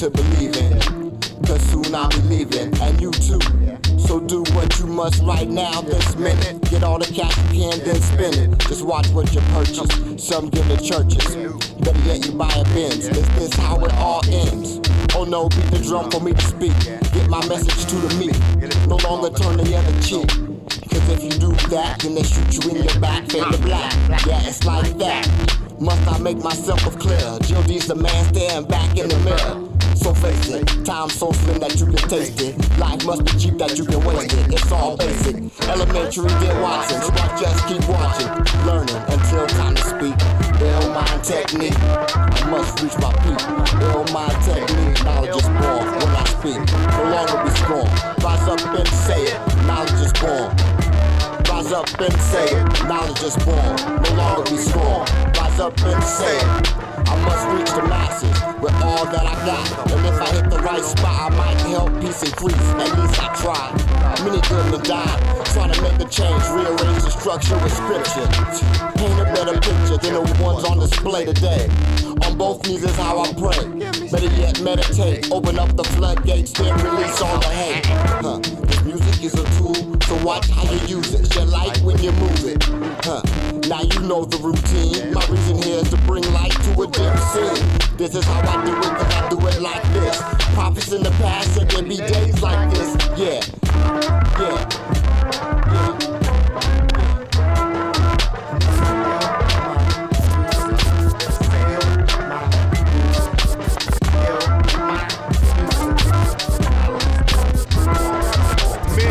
to believe in. Cause soon I'll be leaving, and you too. So do what you must right now, this minute. Get all the cash you can, then spend it. Just watch what you purchase. Some give to churches. Better yet, you buy a Benz. Is this how it all ends? Oh no, beat the drum for me to speak. Get my message to the meek. No longer turn the other cheek. Cause if you do that, then they shoot you in your back, fade to black. Yeah, it's like that. Must I make myself clear? GOD's the man staring back in the mirror. So face it, time so slim that you can taste it. Life must be cheap that you can waste it. It's all basic, elementary, dear Watson. So I just keep watching, learning until time to speak. Ill mind technique, I must reach my peak. Ill mind technique, knowledge is born when I speak. No longer be scorned, rise up and say it. Knowledge is born. Rise up and say it, knowledge is born. No longer be scorned, rise up and say it. I must reach the masses with all that I got. And if I hit the right spot, I might help peace increase. At least I try. Many good and die, trying to make a change, rearrange the structure with scripture. Paint a better picture than the ones on display today. On both knees is how I pray. Better yet, meditate. Open up the floodgates, then release all the hate. This music is a tool, so watch how you use it. Shed light when you move it. Now you know the routine. My reason here is to bring light to a dim scene. This is how I do it, cause I do it like this. Prophets in the past said there'd be days like this. Yeah.